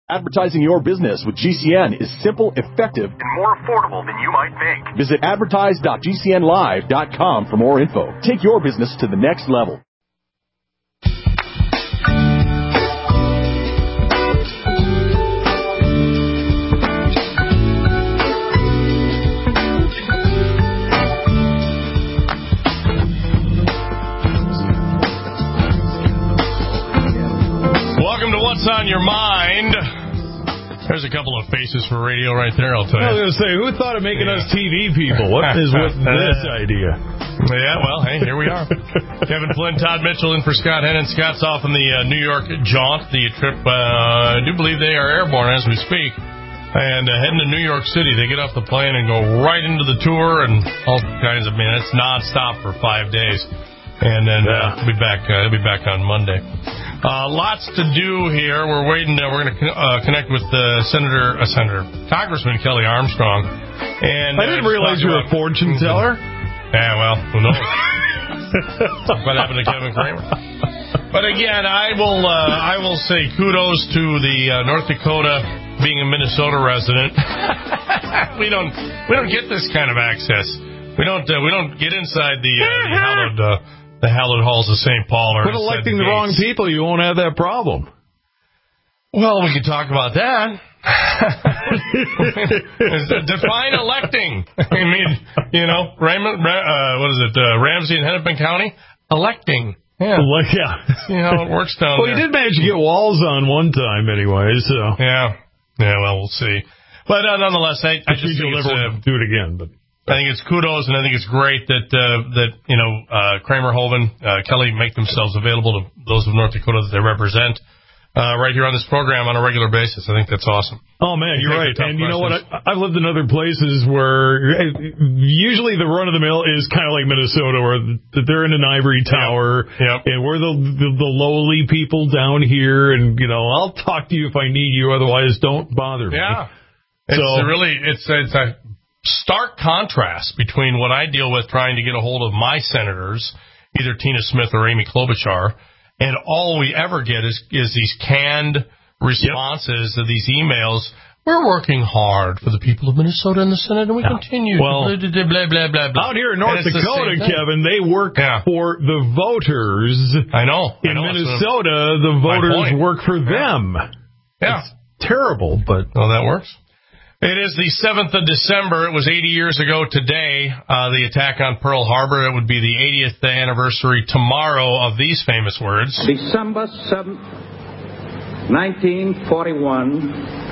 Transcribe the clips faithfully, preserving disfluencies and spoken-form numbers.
Advertising your business with G C N is simple, effective, and more affordable than you might think. Visit advertise dot g c n live dot com for more info. Take your business to the next level. Welcome to What's on Your Mind. There's a couple of faces for radio right there, I'll tell you. I was going to say, who thought of making yeah. us T V people? What is with this idea? Yeah, well, hey, here we are. Kevin Flynn, Todd Mitchell in for Scott Hennon. Scott's off on the uh, New York jaunt, the trip. Uh, I do believe they are airborne as we speak. And uh, heading to New York City. They get off the plane and go right into the tour and all kinds of, man, it's nonstop for five days. And then uh, we'll be back. Uh, they'll be back on Monday. Uh, lots to do here. We're waiting. Uh, we're going to uh, connect with uh, Senator, uh, Senator, Congressman Kelly Armstrong. And I didn't uh, realize you were a fortune teller. Yeah, well, who knows? What happened to Kevin Kramer? But again, I will. Uh, I will say kudos to the uh, North Dakota being a Minnesota resident. we don't. We don't get this kind of access. We don't. Uh, we don't get inside the, uh, the hallowed. Uh, The hallowed halls of Saint Paul. Or but electing the wrong people, you won't have that problem. Well, we could talk about that. Define electing. I mean, you know, Raymond, uh, what is it, uh, Ramsey and Hennepin County? Electing. Yeah. Like, yeah. See how it works down well, there. Well, you did manage to get walls on one time anyway, so. Yeah. Yeah, well, we'll see. But uh, nonetheless, I, I just think it's, uh, do it again, but. I think it's kudos, and I think it's great that, uh, that you know, uh, Kramer, Hovind, uh, Kelly make themselves available to those of North Dakota that they represent uh, right here on this program on a regular basis. I think that's awesome. Oh, man, you're right. And you know what? I, I've lived in other places where usually the run-of-the-mill is kind of like Minnesota, where they're in an ivory tower, yep. Yep. and we're the, the the lowly people down here, and, you know, I'll talk to you if I need you, otherwise don't bother me. Yeah. It's so, really, it's, it's a stark contrast between what I deal with trying to get a hold of my senators, either Tina Smith or Amy Klobuchar, and all we ever get is, is these canned responses yep. to these emails. We're working hard for the people of Minnesota in the Senate, and we yeah. continue. Well, blah, blah, blah, blah, blah, blah. Out here in North Dakota, Kevin, they work yeah. for the voters. I know. In I know. Minnesota, the voters work for them. Yeah. It's terrible, but... Well, that works. It is the seventh of December. It was eighty years ago today, uh, the attack on Pearl Harbor. It would be the eightieth anniversary tomorrow of these famous words. December seventh, nineteen forty-one,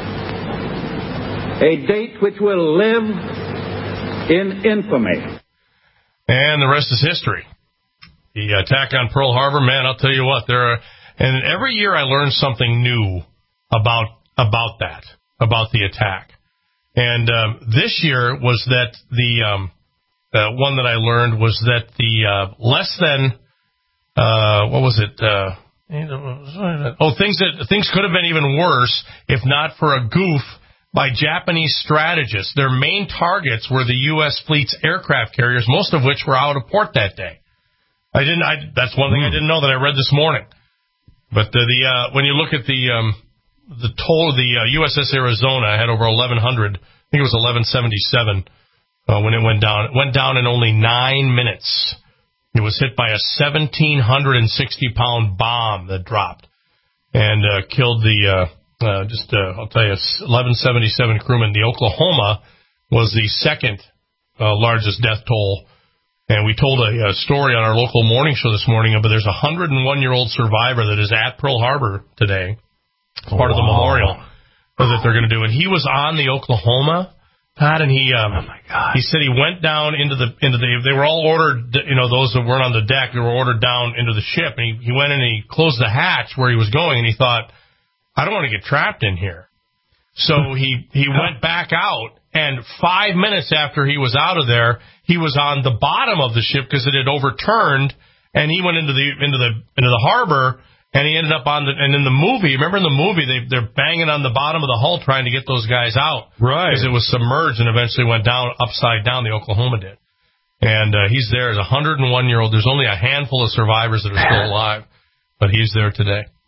a date which will live in infamy. And the rest is history. The attack on Pearl Harbor, man, I'll tell you what, there are, and every year I learn something new about, about that, about the attack. And um, this year was that the um, uh, one that I learned was that the uh, less than uh, what was it? Uh, oh, things that things could have been even worse if not for a goof by Japanese strategists. Their main targets were the U S fleet's aircraft carriers, most of which were out of port that day. I didn't. I, that's one thing I didn't know that I read this morning. But the, the uh, when you look at the um, The total, the uh, U S S Arizona had over eleven hundred. I think it was eleven seventy-seven uh, when it went down. It went down in only nine minutes. It was hit by a one thousand seven hundred sixty pound bomb that dropped and uh, killed the, uh, uh, just, uh, I'll tell you, eleven seventy-seven crewmen. The Oklahoma was the second uh, largest death toll. And we told a, a story on our local morning show this morning, but there's a one hundred one year old survivor that is at Pearl Harbor today. Part wow. of the memorial that they're going to do, and he was on the Oklahoma, Todd, and he um, oh my God. he said he went down into the into the. They were all ordered, you know, those that weren't on the deck, they were ordered down into the ship, and he, he went in and he closed the hatch where he was going, and he thought, I don't want to get trapped in here, so he he went back out, and five minutes after he was out of there, he was on the bottom of the ship because it had overturned, and he went into the into the into the harbor. And he ended up on the, and in the movie, remember in the movie, they, they're banging on the bottom of the hull trying to get those guys out. Right. Because it was submerged and eventually went down, upside down, the Oklahoma did. And uh, he's there as a one hundred one year old. There's only a handful of survivors that are still alive, but he's there today.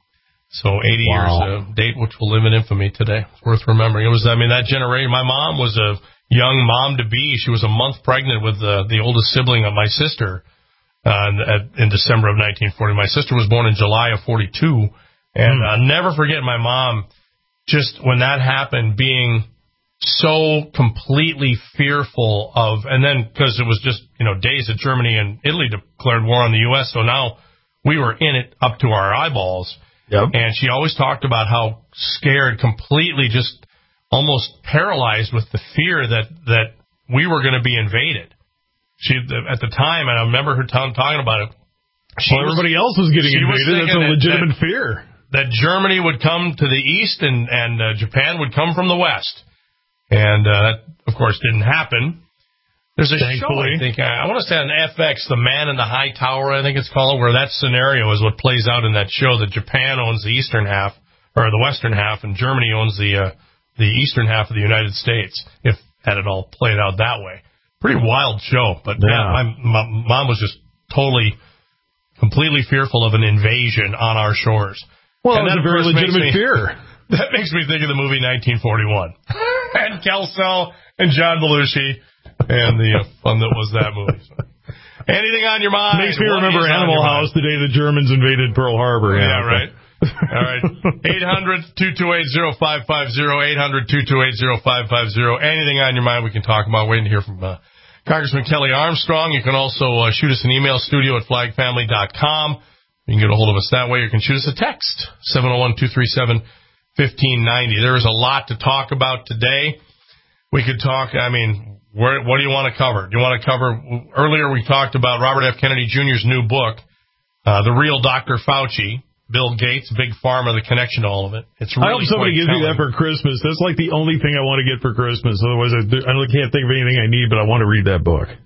So eighty wow. years, a date which will live in infamy today. It's worth remembering. It was, I mean, that generation. My mom was a young mom to be. She was a month pregnant with the, the oldest sibling of my sister uh, in, in December of nineteen forty. My sister was born in July of forty-two. And mm. I'll never forget my mom, just when that happened, being so completely fearful of, and then because it was just, you know, days that Germany and Italy declared war on the U S, so now we were in it up to our eyeballs. Yep. And she always talked about how scared, completely just almost paralyzed with the fear that, that we were going to be invaded. She, at the time, and I remember her t- talking about it. She well, was, everybody else was getting invaded. That's a legitimate that, fear. That Germany would come to the east and, and uh, Japan would come from the west. And uh, that, of course, didn't happen. There's a Thankfully. show, I think, I, I want to say on F X, The Man in the High Tower, I think it's called, where that scenario is what plays out in that show, that Japan owns the eastern half, or the western half, and Germany owns the uh, the eastern half of the United States, if had it all played out that way. Pretty wild show, but yeah, yeah my, my mom was just totally, completely fearful of an invasion on our shores. Well, and that was a very legitimate me, fear. That makes me think of the movie nineteen forty-one. And Kelso and John Belushi and the uh, fun that was that movie. So. Anything on your mind? Makes me what remember Animal House, mind? The day the Germans invaded Pearl Harbor. Yeah, yeah right. All right. eight hundred, two two eight, zero five five zero, eight hundred, two two eight, zero five five zero. Anything on your mind we can talk about. Waiting to hear from uh, Congressman Kelly Armstrong. You can also uh, shoot us an email, studio at flag family dot com. You can get a hold of us that way. You can shoot us a text, seven oh one, two three seven, one five nine oh. There is a lot to talk about today. We could talk, I mean, where, what do you want to cover? Do you want to cover, earlier we talked about Robert F. Kennedy Junior's new book, uh, The Real Doctor Fauci, Bill Gates, Big Pharma, the connection to all of it. It's really I hope somebody gives me that for Christmas. That's like the only thing I want to get for Christmas. Otherwise, I, do, I can't think of anything I need, but I want to read that book.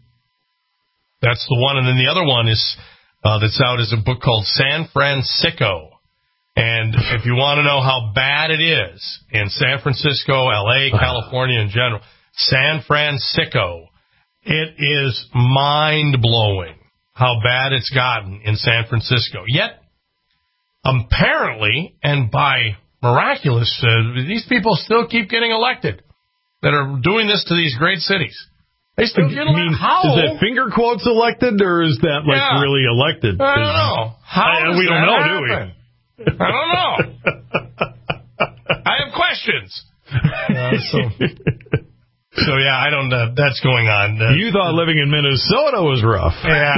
That's the one. And then the other one is, uh, that's out is a book called San Francisco. And if you want to know how bad it is in San Francisco, L A, California in general, San Francisco, it is mind-blowing how bad it's gotten in San Francisco. Yet, apparently, and by miraculous, uh, these people still keep getting elected that are doing this to these great cities. They still get elected. How? Is that finger quotes elected, or is that like yeah. really elected? I don't know. How I, does we don't that know, happen? do we? I don't know. I have questions. Uh, so, so, yeah, I don't know. That's going on. Uh, you thought living in Minnesota was rough. Yeah,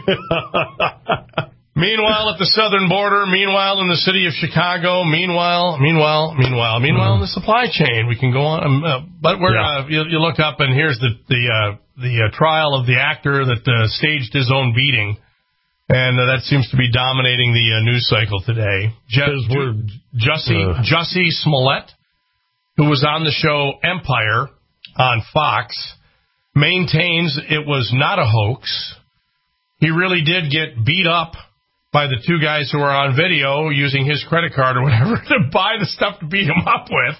right. Meanwhile, at the southern border, meanwhile, in the city of Chicago, meanwhile, meanwhile, meanwhile, meanwhile, in the supply chain, we can go on. Um, uh, but we're, yeah. uh, you, you look up, and here's the the uh, the uh, trial of the actor that uh, staged his own beating. And uh, that seems to be dominating the uh, news cycle today. Je- Ju- Jussie, uh. Jussie Smollett, who was on the show Empire on Fox, maintains it was not a hoax. He really did get beat up by the two guys who were on video using his credit card or whatever to buy the stuff to beat him up with.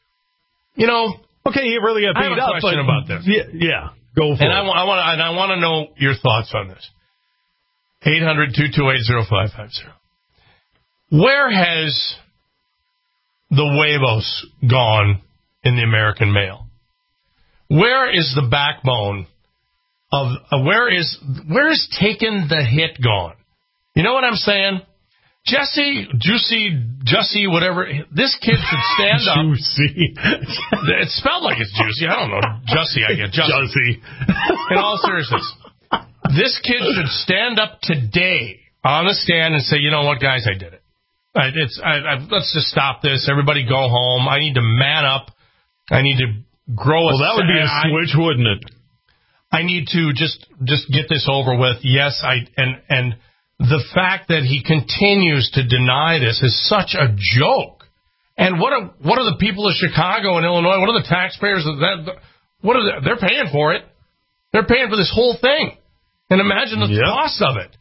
You know, okay, he really got beat I have a up. question but, about this. Yeah, yeah, go for and it. I, I want and I want to know your thoughts on this. eight hundred, two two eight, zero five five zero. Where has the huevos gone in the American mail? Where is the backbone of uh, where is where is taking the hit gone? You know what I'm saying? Jesse, Juicy, Jussie, whatever. This kid should stand up. Juicy. It's spelled like it's juicy. I don't know. Jussie, I get Jussie. Jussie. In all seriousness. This kid should stand up today on the stand and say, you know what, guys, I did it. I, it's, I, I, let's just stop this. Everybody go home. I need to man up. I need to grow a... Well, that would be a switch, I, wouldn't it? I need to just just get this over with. Yes, I and and the fact that he continues to deny this is such a joke. And what are, what are the people of Chicago and Illinois, what are the taxpayers, of that? What are they, they're paying for it. They're paying for this whole thing. And imagine the yep. cost of it.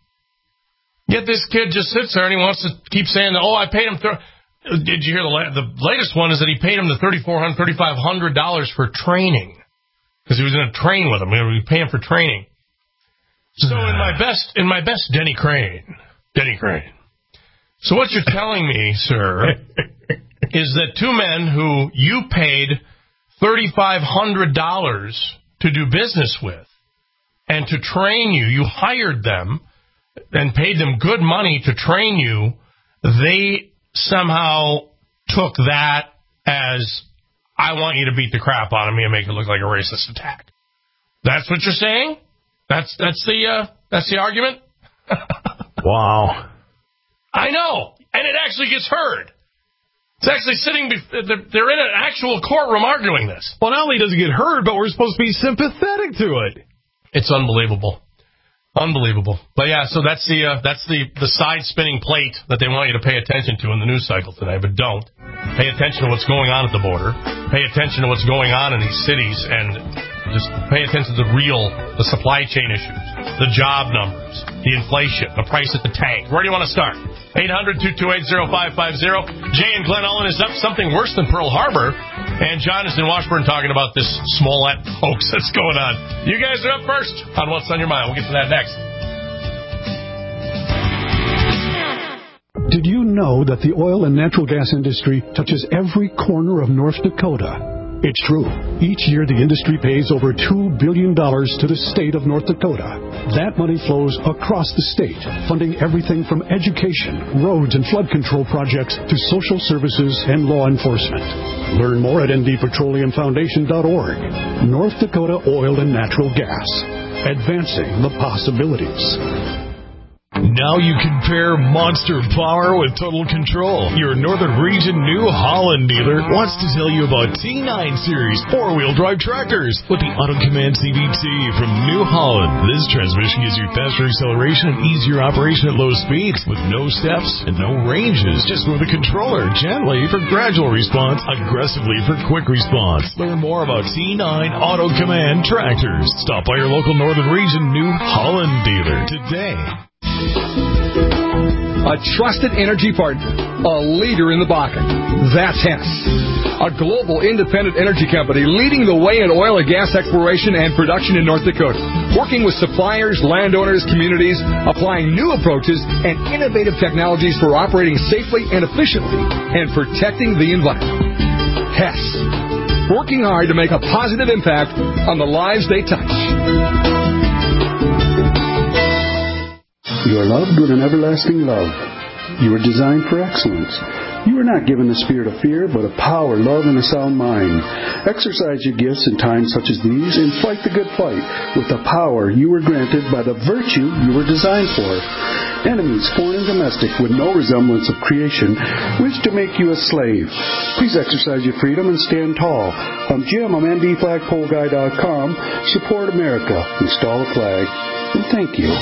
Yet this kid just sits there and he wants to keep saying, oh, I paid him. Th-. Did you hear the la- the latest one is that he paid him the thirty-four hundred dollars, thirty-five hundred dollars for training because he was going to train with him. We were paying for training. So in my best, in my best Denny Crane, Denny Crane So what you're telling me, sir, is that two men who you paid thirty-five hundred dollars to do business with and to train you, you hired them and paid them good money to train you, they somehow took that as, I want you to beat the crap out of me and make it look like a racist attack. That's what you're saying? That's that's the uh, that's the argument? Wow. I know. And it actually gets heard. It's actually sitting, they're in an actual courtroom arguing this. Well, not only does it get heard, but we're supposed to be sympathetic to it. It's unbelievable. Unbelievable. But yeah, so that's the uh, that's the, the side spinning plate that they want you to pay attention to in the news cycle today, but don't. Pay attention to what's going on at the border. Pay attention to what's going on in these cities, and just pay attention to the real, the supply chain issues, the job numbers, the inflation, the price at the tank. Where do you want to start? eight hundred, two two eight, oh five five oh. Jay and Glenn Ullen is up. Something worse than Pearl Harbor. And John is in Washburn talking about this Smollett hoax that's going on. You guys are up first on What's on Your Mind. We'll get to that next. Did you know that the oil and natural gas industry touches every corner of North Dakota? It's true. Each year, the industry pays over two billion dollars to the state of North Dakota. That money flows across the state, funding everything from education, roads, and flood control projects to social services and law enforcement. Learn more at N D petroleum foundation dot org. North Dakota Oil and Natural Gas. Advancing the possibilities. Now you can pair monster power with total control. Your Northern Region New Holland dealer wants to tell you about T nine Series four-wheel drive tractors with the Auto Command C V T from New Holland. This transmission gives you faster acceleration and easier operation at low speeds with no steps and no ranges. Just move the controller gently for gradual response, aggressively for quick response. Learn more about T nine Auto Command tractors. Stop by your local Northern Region New Holland dealer today. A trusted energy partner, a leader in the Bakken. That's Hess, a global independent energy company leading the way in oil and gas exploration and production in North Dakota, working with suppliers, landowners, communities, applying new approaches and innovative technologies for operating safely and efficiently and protecting the environment. Hess, working hard to make a positive impact on the lives they touch. You are loved with an everlasting love. You are designed for excellence. You are not given the spirit of fear, but of power, love, and a sound mind. Exercise your gifts in times such as these and fight the good fight with the power you were granted by the virtue you were designed for. Enemies, foreign and domestic, with no resemblance of creation, wish to make you a slave. Please exercise your freedom and stand tall. I'm Jim. I'm N D flagpole guy dot com. Support America. Install a flag. And thank you.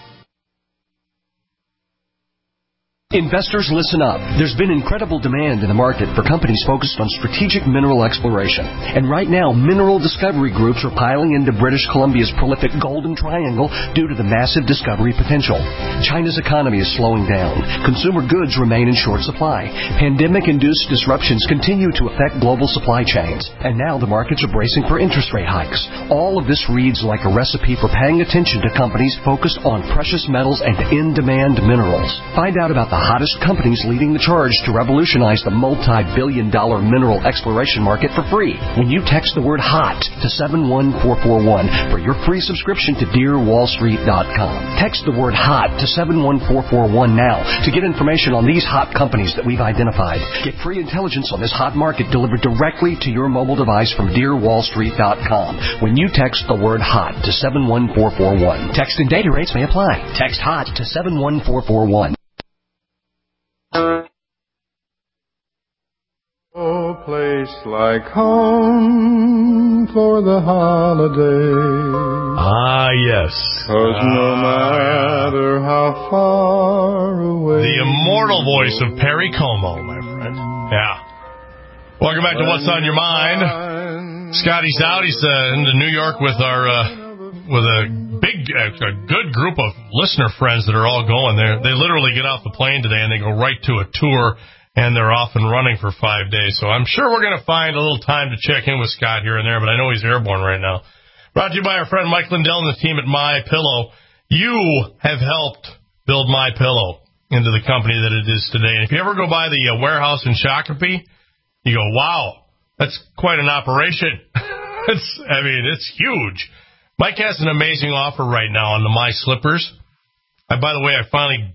Investors, listen up. There's been incredible demand in the market for companies focused on strategic mineral exploration. And right now, mineral discovery groups are piling into British Columbia's prolific Golden Triangle due to the massive discovery potential. China's economy is slowing down. Consumer goods remain in short supply. Pandemic-induced disruptions continue to affect global supply chains. And now the markets are bracing for interest rate hikes. All of this reads like a recipe for paying attention to companies focused on precious metals and in-demand minerals. Find out about the hottest companies leading the charge to revolutionize the multi-billion dollar mineral exploration market for free when you text the word HOT to seven one four four one for your free subscription to dear wall street dot com. Text the word HOT to seven one four four one now to get information on these hot companies that we've identified. Get free intelligence on this hot market delivered directly to your mobile device from dear wall street dot com when you text the word HOT to seven one four four one. Text and data rates may apply. Text HOT to seven one four four one. Oh, place like home for the holiday. Ah, yes. 'Cause ah, no matter how far away. The immortal voice of Perry Como, my friend. Yeah. Welcome back to What's on Your Mind. Scotty's out. He's uh, into New York with our uh, with a big, uh, a good group of listener friends that are all going there. They literally get off the plane today and they go right to a tour. And they're off and running for five days. So I'm sure we're going to find a little time to check in with Scott here and there, but I know he's airborne right now. Brought to you by our friend Mike Lindell and the team at MyPillow. You have helped build MyPillow. into the company that it is today. And if you ever go by the uh, warehouse in Shakopee, you go, wow, that's quite an operation. it's, I mean, it's huge. Mike has an amazing offer right now on the My Slippers. I, by the way, I finally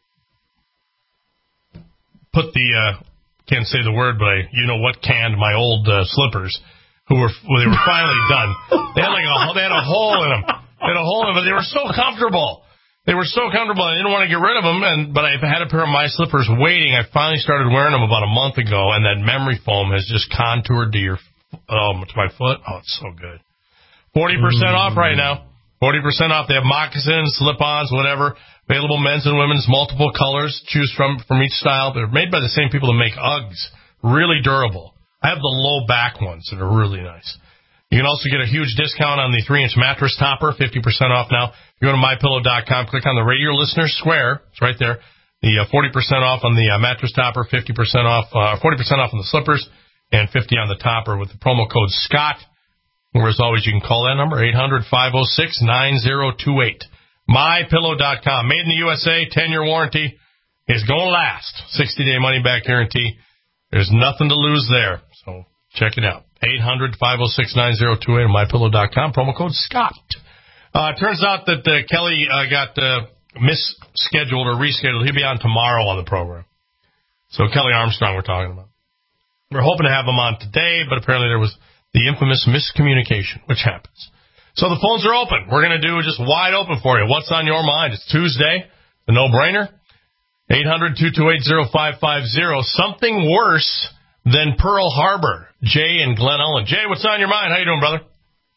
put the, uh, can't say the word, but I, you know what, canned my old uh, slippers, who were, well, they were finally done. They had like a, they had a hole in them. They had a hole in them, but they were so comfortable. They were so comfortable, I didn't want to get rid of them, and but I had a pair of My Slippers waiting. I finally started wearing them about a month ago, and that memory foam has just contoured to your, um, to my foot. Oh, it's so good. forty percent mm. off right now. forty percent off. They have moccasins, slip-ons, whatever. Available men's and women's, multiple colors. Choose from from each style. They're made by the same people that make Uggs. Really durable. I have the low back ones that are really nice. You can also get a huge discount on the three-inch mattress topper, fifty percent off now. You go to my pillow dot com, click on the Radio Listener Square. It's right there. The uh, forty percent off on the uh, mattress topper, fifty percent off, uh, forty percent off on the slippers, and fifty on the topper with the promo code Scott. Or as always, you can call that number, eight hundred, five oh six, nine oh two eight. my pillow dot com. Made in the U S A, ten-year warranty. It's going to last. sixty-day money-back guarantee. There's nothing to lose there. So check it out. eight hundred, five oh six, nine oh two eight on my pillow dot com. Promo code Scott. Uh, turns out that uh, Kelly uh, got uh, misscheduled or rescheduled. He'll be on tomorrow on the program. So Kelly Armstrong we're talking about. We're hoping to have him on today, but apparently there was the infamous miscommunication, which happens. So the phones are open. We're going to do just wide open for you. What's on your mind? It's Tuesday. The no-brainer. eight hundred, two two eight, oh five five oh. Something worse than Pearl Harbor. Jay and Glen Ellen. Jay, what's on your mind? How you doing, brother?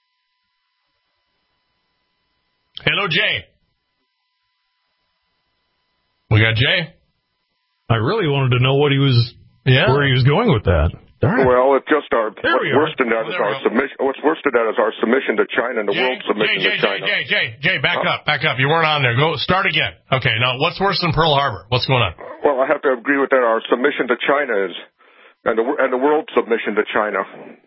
Hello, Jay. We got Jay. I really wanted to know what he was, yeah. where he was going with that. Right. Well, it's just our, what's worse than that is our submission, what's worse than that is our submission to China and the Jay, world submission Jay, Jay, to China. Jay, Jay, Jay, Jay, back huh? up, back up. You weren't on there. Go, start again. Okay, now, what's worse than Pearl Harbor? What's going on? Well, I have to agree with that. Our submission to China is, and the, and the world submission to China.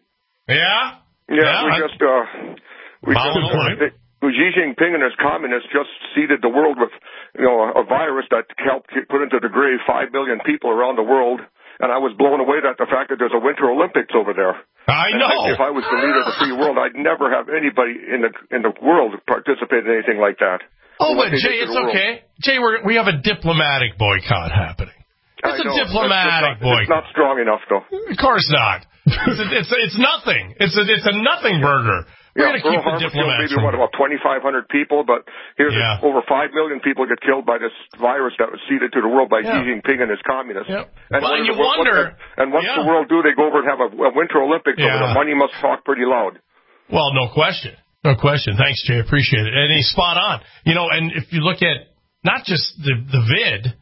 Yeah? Yeah, yeah we I, just, uh, we just, uh, Xi Jinping and his communists just seeded the world with, you know, a virus that helped put into the grave five million people around the world. And I was blown away at the fact that there's a Winter Olympics over there. I know. I, if I was the leader of the free world, I'd never have anybody in the in the world participate in anything like that. Oh, but Jay, it's okay. Jay, we're, we have a diplomatic boycott happening. It's a diplomatic it's not, boycott. It's not strong enough, though. Of course not. It's a, it's, a, it's nothing. It's a it's a nothing burger. We're yeah, going to keep the diplomats. Maybe what, about twenty-five hundred people, but here's yeah. over five million people get killed by this virus that was seeded to the world by yeah. Xi Jinping and his communists. Yep. And, well, and you the, wonder. What, and once yeah. the world do, they go over and have a, a Winter Olympics yeah. over there. Money must talk pretty loud. Well, no question. No question. Thanks, Jay. Appreciate it. And he's spot on. You know, and if you look at not just the, the vid,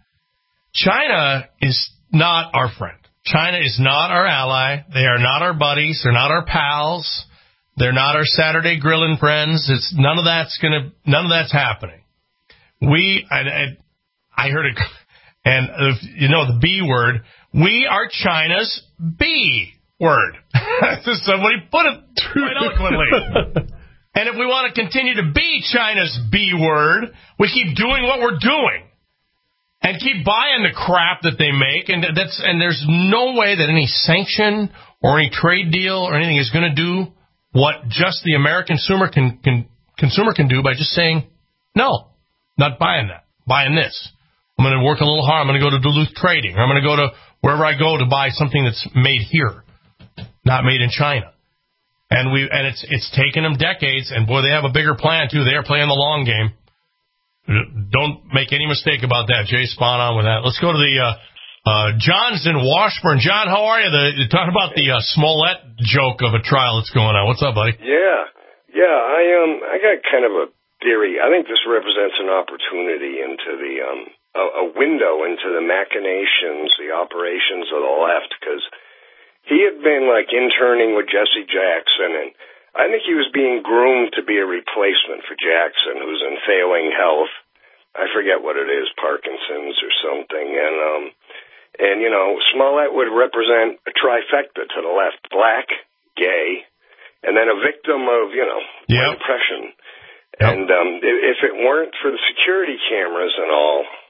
China is not our friend. China is not our ally. They are not our buddies. They're not our pals. They're not our Saturday grilling friends. It's none of that's gonna. None of that's happening. We. I, I, I heard it, and uh, you know the B word. We are China's B word. Somebody put it quite eloquently. And if we want to continue to be China's B word, we keep doing what we're doing. And keep buying the crap that they make, and that's and there's no way that any sanction or any trade deal or anything is going to do what just the American consumer can, can consumer can do by just saying, no, not buying that, buying this. I'm going to work a little hard. I'm going to go to Duluth Trading, or I'm going to go to wherever I go to buy something that's made here, not made in China. And we and it's it's taken them decades, and boy, they have a bigger plan too. They are playing the long game. Don't make any mistake about that. Jay's spot on with that. Let's go to the uh, uh, John's in Washburn. John, how are you? The, talk about the uh, Smollett joke of a trial that's going on. What's up, buddy? Yeah, yeah. I um, I got kind of a theory. I think this represents an opportunity into the um, a, a window into the machinations, the operations of the left, because he had been like interning with Jesse Jackson, and I think he was being groomed to be a replacement for Jackson, who's in failing health. I forget what it is, Parkinson's or something. And, um, and you know, Smollett would represent a trifecta to the left, black, gay, and then a victim of, you know, yep. depression. Yep. And um, if it weren't for the security cameras and all,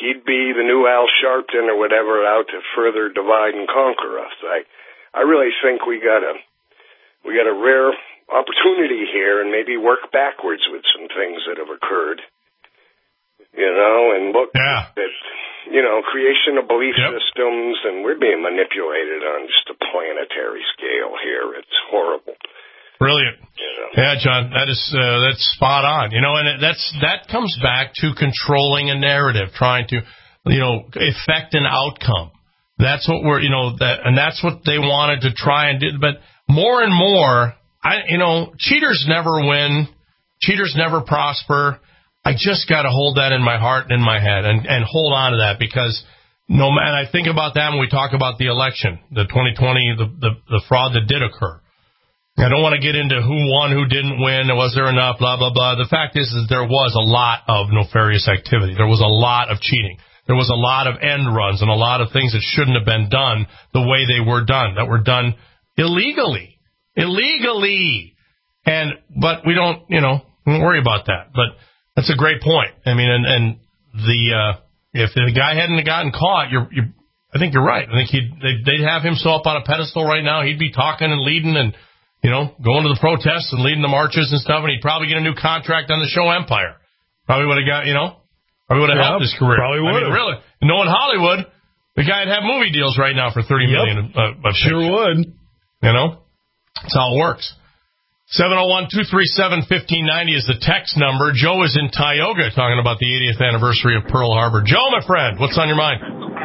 he'd be the new Al Sharpton or whatever out to further divide and conquer us. I, I really think we got a, we got a rare opportunity here, and maybe work backwards with some things that have occurred. You know, and look yeah. at, you know, creation of belief yep. systems, and we're being manipulated on just a planetary scale here. It's horrible. Brilliant. You know? Yeah, John, that is uh, that's spot on. You know, and that's that comes back to controlling a narrative, trying to, you know, affect an outcome. That's what we're, you know, that, and that's what they wanted to try and do. But more and more, I, you know, cheaters never win. Cheaters never prosper. I just got to hold that in my heart and in my head and, and hold on to that, because no, and I think about that when we talk about the election, the twenty twenty, the, the, the fraud that did occur. I don't want to get into who won, who didn't win, was there enough, blah, blah, blah. The fact is that there was a lot of nefarious activity. There was a lot of cheating. There was a lot of end runs and a lot of things that shouldn't have been done the way they were done, that were done illegally. Illegally. And, but we don't, you know, don't worry about that. But that's a great point. I mean, and, and the, uh, if the guy hadn't gotten caught, you're, you're, I think you're right. I think he'd, they'd, they'd have him so up on a pedestal right now. He'd be talking and leading and, you know, going to the protests and leading the marches and stuff, and he'd probably get a new contract on the show Empire. Probably would have got, you know, probably would have yep, helped his career. Probably would. I mean, really. Knowing Hollywood, the guy'd have movie deals right now for thirty yep. million. Uh, of sure would. You know, that's how it works. seven oh one, two three seven, one five nine oh is the text number. Joe is in Tioga talking about the eightieth anniversary of Pearl Harbor. Joe, my friend, what's on your mind?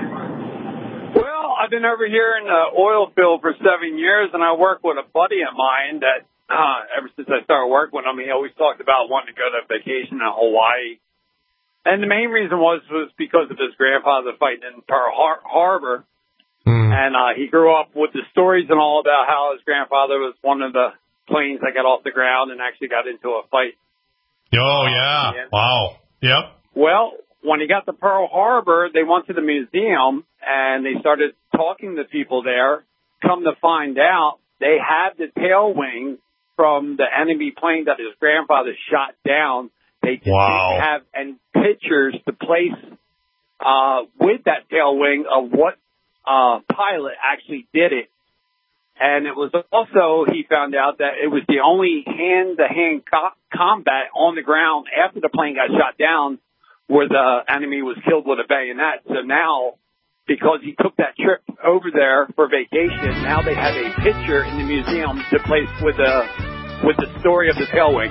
Well, I've been over here in the oil field for seven years, and I work with a buddy of mine that uh, ever since I started working with him, he always talked about wanting to go to vacation in Hawaii. And the main reason was was because of his grandfather fighting in Pearl Har- Harbor. Mm. And uh, he grew up with the stories and all about how his grandfather was one of the planes that got off the ground and actually got into a fight. Oh, yeah. Wow. Yep. Well, when he got to Pearl Harbor, they went to the museum and they started talking to people there. Come to find out, they had the tail wing from the enemy plane that his grandfather shot down. They just wow. didn't have any pictures to place uh, with that tail wing of what uh, pilot actually did it. And it was also, he found out that it was the only hand-to-hand co- combat on the ground after the plane got shot down where the enemy was killed with a bayonet. So now, because he took that trip over there for vacation, now they have a picture in the museum to place with the, with the story of the tail wing.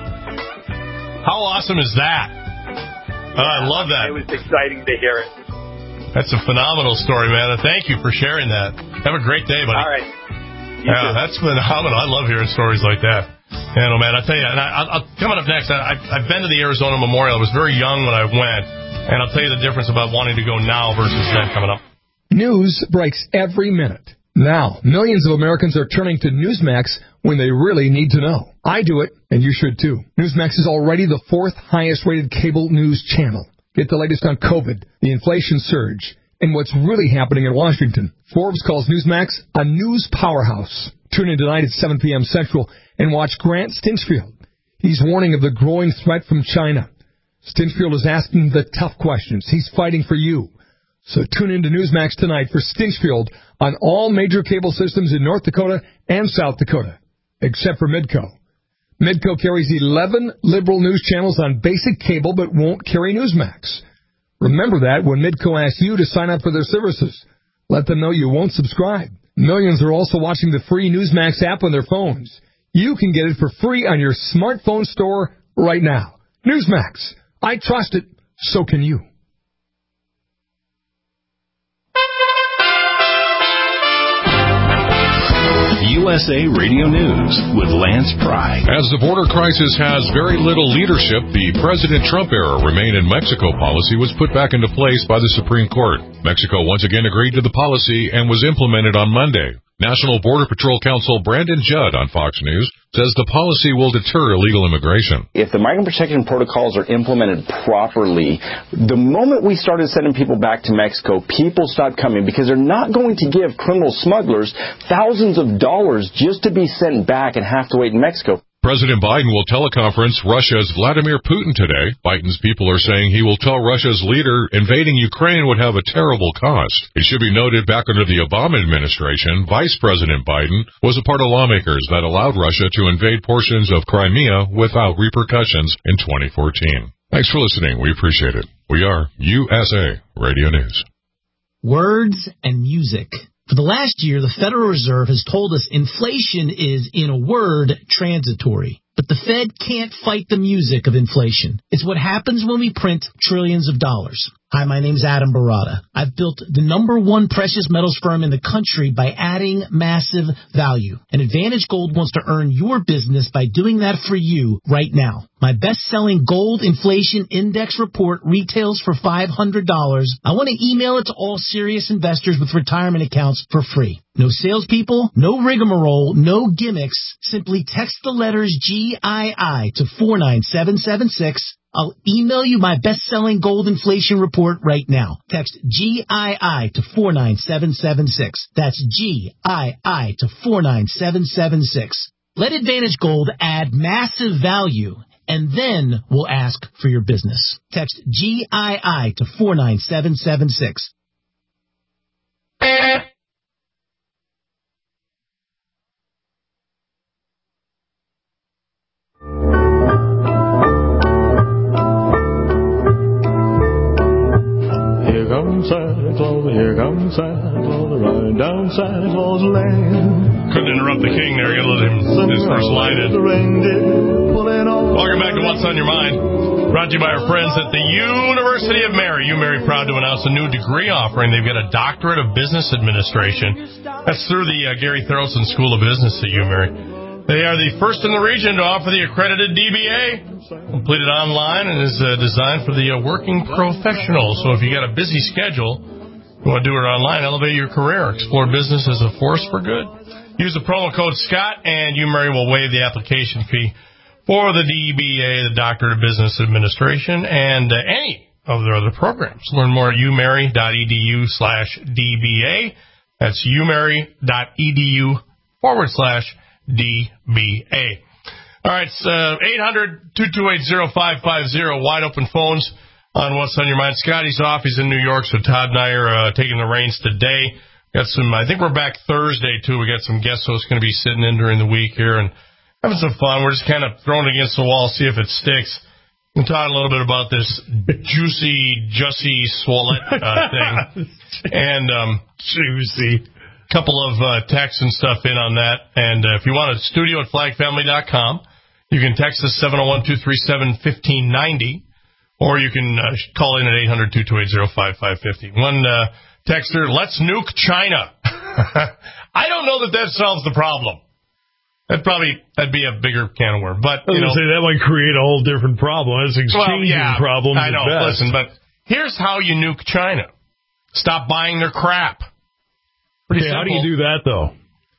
How awesome is that? Oh, I love that. It was exciting to hear it. That's a phenomenal story, man. Thank you for sharing that. Have a great day, buddy. All right. You yeah, too. That's phenomenal. I love hearing stories like that. Yeah, no, man, I'll tell you, and I, I'll, coming up next, I, I've been to the Arizona Memorial. I was very young when I went, and I'll tell you the difference about wanting to go now versus then coming up. News breaks every minute. Now, millions of Americans are turning to Newsmax when they really need to know. I do it, and you should too. Newsmax is already the fourth highest-rated cable news channel. Get the latest on COVID, the inflation surge, and what's really happening in Washington. Forbes calls Newsmax a news powerhouse. Tune in tonight at seven p.m. Central and watch Grant Stinchfield. He's warning of the growing threat from China. Stinchfield is asking the tough questions. He's fighting for you. So tune in to Newsmax tonight for Stinchfield on all major cable systems in North Dakota and South Dakota, except for Midco. Midco carries eleven liberal news channels on basic cable but won't carry Newsmax. Remember that when Midco asks you to sign up for their services. Let them know you won't subscribe. Millions are also watching the free Newsmax app on their phones. You can get it for free on your smartphone store right now. Newsmax. I trust it. So can you. U S A Radio News with Lance Pry. As the border crisis has very little leadership, the President Trump era Remain in Mexico policy was put back into place by the Supreme Court. Mexico once again agreed to the policy and was implemented on Monday. National Border Patrol Counsel Brandon Judd on Fox News says the policy will deter illegal immigration. If the migrant protection protocols are implemented properly, the moment we started sending people back to Mexico, people stopped coming because they're not going to give criminal smugglers thousands of dollars just to be sent back and have to wait in Mexico. President Biden will teleconference Russia's Vladimir Putin today. Biden's people are saying he will tell Russia's leader invading Ukraine would have a terrible cost. It should be noted back under the Obama administration, Vice President Biden was a part of lawmakers that allowed Russia to invade portions of Crimea without repercussions in twenty fourteen. Thanks for listening. We appreciate it. We are U S A Radio News. Words and music. For the last year, the Federal Reserve has told us inflation is, in a word, transitory. But the Fed can't fight the music of inflation. It's what happens when we print trillions of dollars. Hi, my name's Adam Barata. I've built the number one precious metals firm in the country by adding massive value. And Advantage Gold wants to earn your business by doing that for you right now. My best-selling Gold Inflation Index report retails for five hundred dollars. I want to email it to all serious investors with retirement accounts for free. No salespeople, no rigmarole, no gimmicks. Simply text the letters G I I to four nine seven seven six. I'll email you my best-selling gold inflation report right now. Text G I I to four nine seven seven six. That's G I I to four nine seven seven six. Let Advantage Gold add massive value, and then we'll ask for your business. Text G I I to four nine seven seven six. Here comes Santa Claus, here comes Santa Claus, riding down Santa Claus Lane. Couldn't interrupt the king there. You gotta let him his first line in. Welcome back to What's on Your Mind. Brought to you by our friends at the University of Mary. UMary proud to announce a new degree offering. They've got a doctorate of business administration. That's through the uh, Gary Tharaldson School of Business at UMary. They are the first in the region to offer the accredited D B A, completed online, and is uh, designed for the uh, working professional. So if you got a busy schedule, you want to do it online, elevate your career, explore business as a force for good. Use the promo code Scott, and UMary will waive the application fee for the D B A, the Doctorate of Business Administration, and uh, any of their other programs. Learn more at umary.edu slash DBA. That's umary.edu forward slash D B A. All right, it's uh, eight hundred, two two eight, oh five five oh, wide open phones on What's on Your Mind. Scotty's off. He's in New York, so Todd and I are uh, taking the reins today. Got some, I think we're back Thursday, too. We got some guest hosts going to be sitting in during the week here and having some fun. We're just kind of throwing it against the wall, see if it sticks. We'll talk a little bit about this juicy, Jussie Smollett uh, thing. And, um, juicy. Couple of uh, texts and stuff in on that. And uh, if you want, it's studio at flag family dot com. You can text us seven oh one, two three seven, one five nine oh, or you can uh, call in at eight hundred, two two eight, oh five five five oh. One uh, texter, let's nuke China. I don't know that that solves the problem. That'd probably that'd be a bigger can of worms. But, you know, say that might create a whole different problem. It's exchanging well, yeah, problems. I know. At best. Listen, but here's how you nuke China. Stop buying their crap. Okay, how do you do that, though?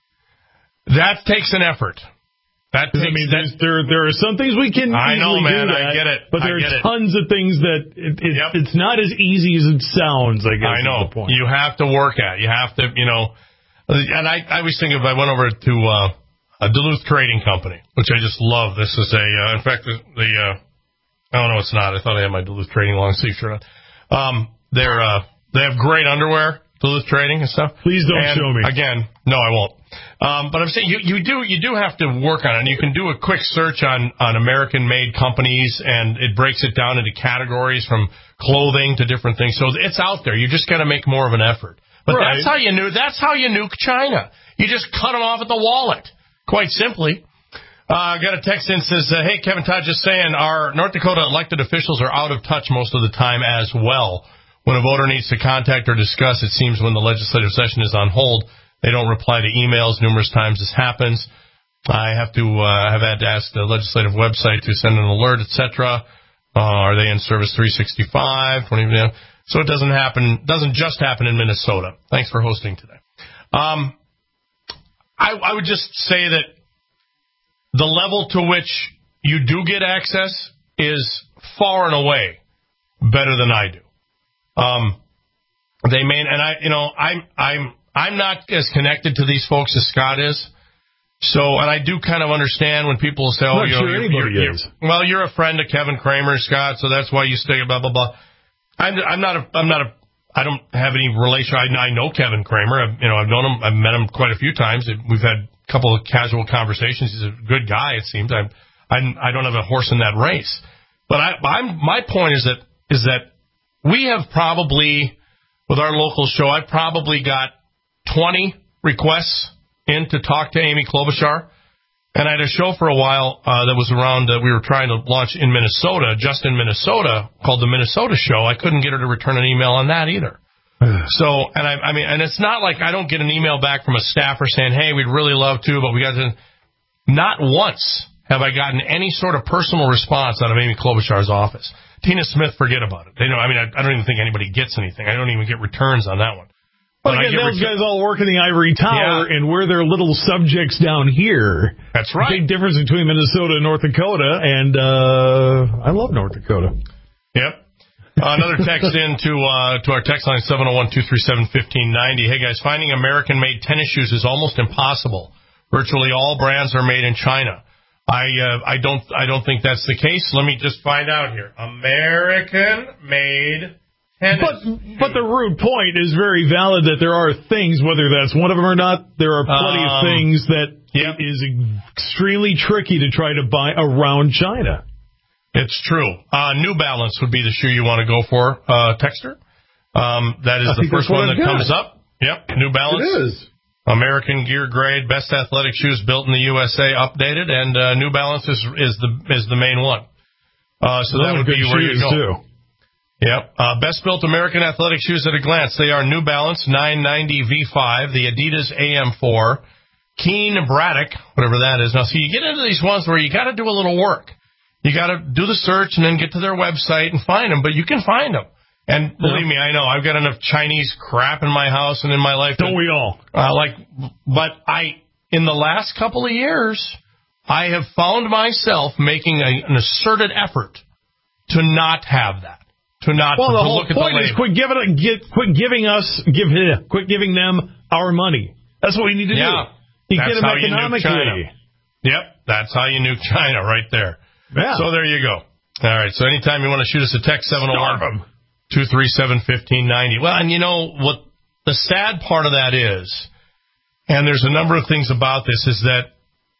That takes an effort. That takes, I mean, that, there there are some things we can I know, easily man, do that, I get it. But there I are tons it. of things that it, it, yep. it's not as easy as it sounds, I guess. I know. Is the point. You have to work at it. You have to, you know. And I, I always think of, I went over to uh, a Duluth Trading Company, which I just love. This is a, uh, in fact, the, the uh, oh, no, it's not. I thought I had my Duluth Trading long sleeve shirt on. Um, they're, uh, they have great underwear. Duluth Trading and stuff. Please don't and show me. Again, no, I won't. Um, but I'm saying you, you do you do have to work on it. And you can do a quick search on, on American-made companies, and it breaks it down into categories from clothing to different things. So it's out there. You just got to make more of an effort. But right. that's how you nuke. That's how you nuke China. You just cut them off at the wallet. Quite simply. I uh, got a text in that says, uh, "Hey, Kevin Todd, just saying our North Dakota elected officials are out of touch most of the time as well. When a voter needs to contact or discuss, it seems when the legislative session is on hold, they don't reply to emails. Numerous times this happens. I have to uh, have had to ask the legislative website to send an alert, et cetera. Uh, are they in service three sixty-five? twenty, so it doesn't happen. Doesn't just happen in Minnesota. Thanks for hosting today. Um, I, I would just say that the level to which you do get access is far and away better than I do. Um, they may, and I, you know, I'm, I'm, I'm not as connected to these folks as Scott is. So, and I do kind of understand when people say, oh, Not you know, sure you're, anybody you're, is. you're, well, you're a friend of Kevin Kramer, Scott, so that's why you stay, blah, blah, blah. I'm, I'm not a, I'm not a, I don't have any relation. I, I know Kevin Kramer. I've, you know, I've known him. I've met him quite a few times. We've had a couple of casual conversations. He's a good guy, it seems. I'm, I'm, I don't have a horse in that race. But I, I'm, my point is that, is that we have probably, with our local show, I've probably got twenty requests in to talk to Amy Klobuchar. And I had a show for a while uh, that was around, uh, we were trying to launch in Minnesota, just in Minnesota, called the Minnesota Show. I couldn't get her to return an email on that either. So, and I, I mean, and it's not like I don't get an email back from a staffer saying, hey, we'd really love to, but we got to. Not once have I gotten any sort of personal response out of Amy Klobuchar's office. Tina Smith, forget about it. They know. I mean, I, I don't even think anybody gets anything. I don't even get returns on that one. But again, those guys all work in the ivory tower, yeah. and we're their little subjects down here. That's right. Big difference between Minnesota and North Dakota, and uh I love North Dakota. Yep. Uh, another text in to, uh, to our text line, seven oh one, two three seven, one five nine oh. Hey, guys, finding American-made tennis shoes is almost impossible. Virtually all brands are made in China. I uh, I don't I don't think that's the case. Let me just find out here. American-made tennis But shoes. but the rude point is very valid that there are things, whether that's one of them or not, there are plenty Um, of things that yep. it is extremely tricky to try to buy around China. It's true. Uh, New Balance would be the shoe you want to go for, uh, Texter. Um, that is I the think first that's what one I've that got. comes up. Yep, New Balance. It is. American Gear Grade, best athletic shoes built in the U S A, updated, and uh, New Balance is is the is the main one. Uh, so Those that are would be good where you shoes, go. too. Yep. Uh, best built American athletic shoes at a glance. They are New Balance nine ninety V five, the Adidas A M four, Keen Braddock, whatever that is. Now, see, you get into these ones where you got to do a little work. You got to do the search and then get to their website and find them, but you can find them. And believe me, I know I've got enough Chinese crap in my house and in my life. Don't we all? Uh, like, but I, in the last couple of years, I have found myself making a, an asserted effort to not have that. To not Well, the to whole look at point the is label. quit giving get, quit giving us give quit giving them our money. That's what we need to Yeah. do. You That's get them how you nuke economically. China. Yep, that's how you nuke China right there. Yeah. So there you go. All right. So anytime you want to shoot us a text, seven oh one, two three seven, one five nine oh. Well, and you know what the sad part of that is, and there's a number of things about this, is that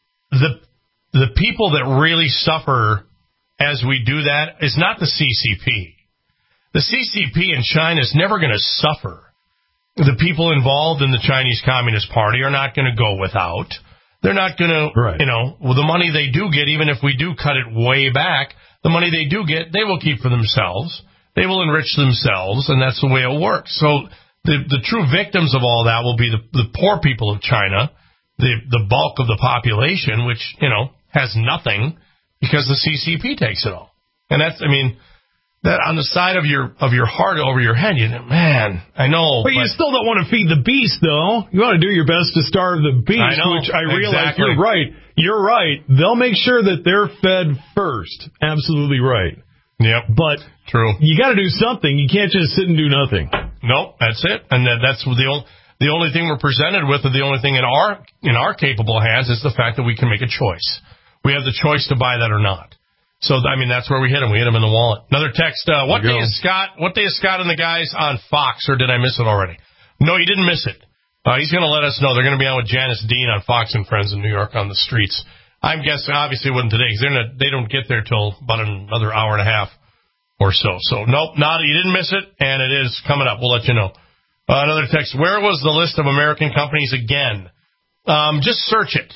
the the people that really suffer as we do that is not the C C P. The C C P in China is never going to suffer. The people involved in the Chinese Communist Party are not going to go without. They're not going to, right. you know, well, the money they do get, even if we do cut it way back, the money they do get, they will keep for themselves. They will enrich themselves, and that's the way it works. So the the true victims of all that will be the, the poor people of China, the the bulk of the population, which, you know, has nothing because the C C P takes it all. And that's, I mean, that on the side of your of your heart over your head, you think, man, I know. But, but you still don't want to feed the beast, though. You want to do your best to starve the beast, I know, which I realize exactly. you're right. You're right. They'll make sure that they're fed first. Absolutely right. Yep. But true. You got to do something. You can't just sit and do nothing. Nope, that's it. And that, that's the only the only thing we're presented with, or the only thing in our in our capable hands, is the fact that we can make a choice. We have the choice to buy that or not. So, I mean, that's where we hit him. We hit him in the wallet. Another text. Uh, what day is Scott? What day is Scott and the guys on Fox, or did I miss it already? No, you didn't miss it. Uh, he's going to let us know. They're going to be on with Janice Dean on Fox and Friends in New York on the streets. I'm guessing, obviously, it wasn't today, because they're not, they don't get there till about another hour and a half or so. So, nope, not, you didn't miss it, and it is coming up. We'll let you know. Uh, another text. Where was the list of American companies again? Um, just search it.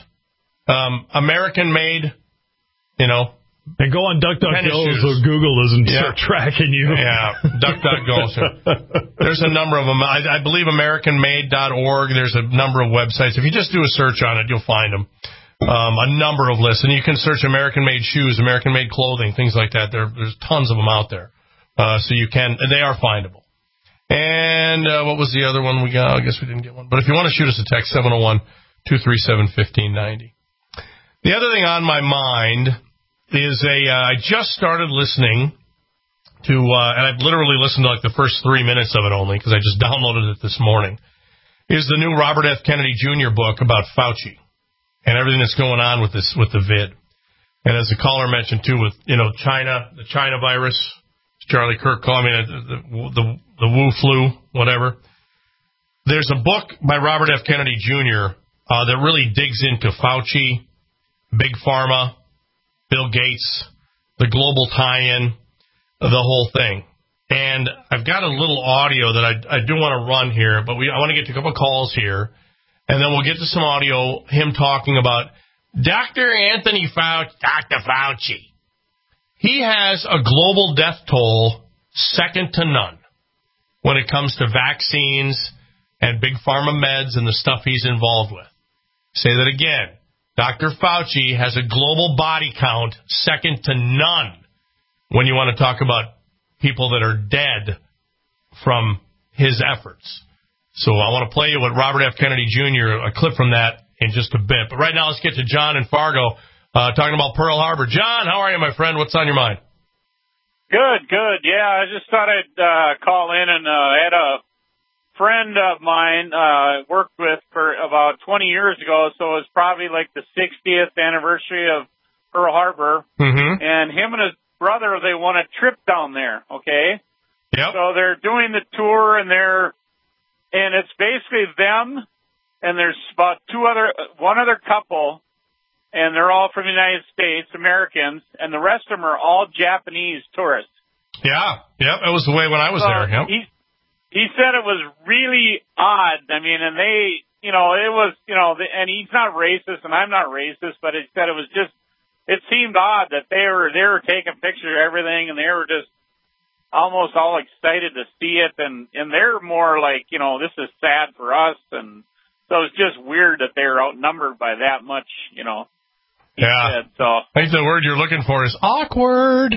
Um, American-made, you know. And go on DuckDuckGo so Google isn't yeah. tracking you. Yeah, DuckDuckGo. So there's a number of them. I, I believe American Made dot org. There's a number of websites. If you just do a search on it, you'll find them. Um, a number of lists. And you can search American-made shoes, American-made clothing, things like that. There, there's tons of them out there. Uh, so you can, they are findable. And uh, what was the other one we got? I guess we didn't get one. But if you want to shoot us a text, seven oh one, two three seven, one five nine oh. The other thing on my mind is a, uh, I just started listening to, uh, and I've literally listened to like the first three minutes of it only because I just downloaded it this morning, is the new Robert F. Kennedy Junior book about Fauci. and everything that's going on with this with the vid. And as the caller mentioned too, with you know China, the China virus, Charlie Kirk called me the the, the Wu flu, whatever. There's a book by Robert F. Kennedy Junior Uh, that really digs into Fauci, Big Pharma, Bill Gates, the global tie-in, the whole thing. And I've got a little audio that I, I do want to run here, but we I want to get to a couple calls here, and then we'll get to some audio, him talking about Doctor Anthony Fauci, Doctor Fauci. He has a global death toll second to none when it comes to vaccines and big pharma meds and the stuff he's involved with. Say that again. Doctor Fauci has a global body count second to none when you want to talk about people that are dead from his efforts. So I want to play you with Robert F. Kennedy Junior, a clip from that in just a bit. But right now, let's get to John in Fargo uh, talking about Pearl Harbor. John, how are you, my friend? What's on your mind? Good, good. Yeah, I just thought I'd uh, call in and uh, had a friend of mine uh, worked with for about twenty years ago, so it was probably like the sixtieth anniversary of Pearl Harbor. Mm-hmm. And him and his brother, they won a trip down there, okay? Yep. So they're doing the tour, and they're, and it's basically them, and there's about two other, one other couple, and they're all from the United States, Americans, and the rest of them are all Japanese tourists. Yeah, yep, that was the way when I was so there, yep. He, he said it was really odd. I mean, and they, you know, it was, you know, and he's not racist, and I'm not racist, but he said it was just, it seemed odd that they were, they were taking pictures of everything, and they were just almost all excited to see it, and, and they're more like, you know, this is sad for us, and so it's just weird that they're outnumbered by that much, you know. Yeah. Said, so I think the word you're looking for is awkward.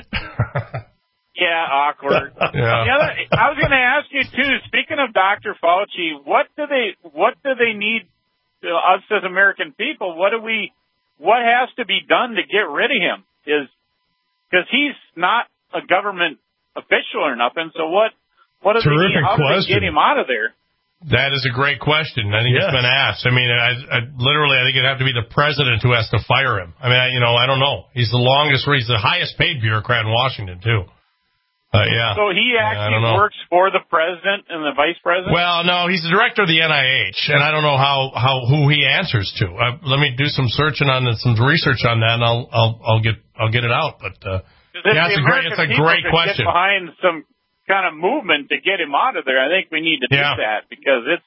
Yeah, awkward. Yeah. The other, I was going to ask you too. Speaking of Doctor Fauci, what do they what do they need to, us as American people? What do we? What has to be done to get rid of him? Is because he's not a government official or nothing. So what? What do they need? How do they get him out of there? That is a great question. I think yes. it's been asked. I mean, I, I, literally, I think it'd have to be the president who has to fire him. I mean, I, you know, I don't know. He's the longest, he's the highest paid bureaucrat in Washington too. Uh, yeah. So he actually yeah, works for the president and the vice president? Well, no, he's the director of the N I H, and I don't know how, how who he answers to. Uh, let me do some searching on it, some research on that, and I'll I'll I'll get I'll get it out. But uh, yeah, it's a great it's a great question. Get behind some kind of movement to get him out of there, I think we need to do yeah. that because it's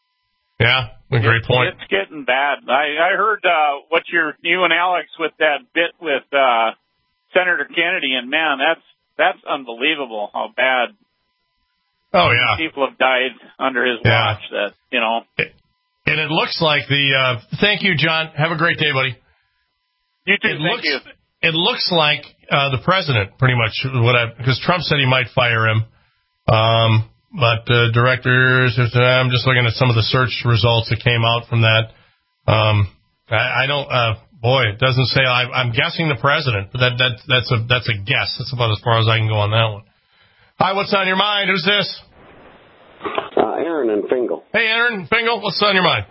yeah, a great it's, point. It's getting bad. I I heard uh, what your you and Alex with that bit with uh, Senator Kennedy, and man, that's. That's unbelievable how bad oh, yeah. people have died under his yeah. watch. That, you know. And it looks like the uh, – thank you, John. Have a great day, buddy. You too. It thank looks, you. It looks like uh, the president pretty much – because Trump said he might fire him. Um, but uh, directors – I'm just looking at some of the search results that came out from that. Um, I, I don't uh, – Boy, it doesn't say. I, I'm guessing the president, but that, that that's a that's a guess. That's about as far as I can go on that one. Hi, what's on your mind? Who's this? Uh, Aaron and Fingal. Hey, Aaron, Fingal, what's on your mind?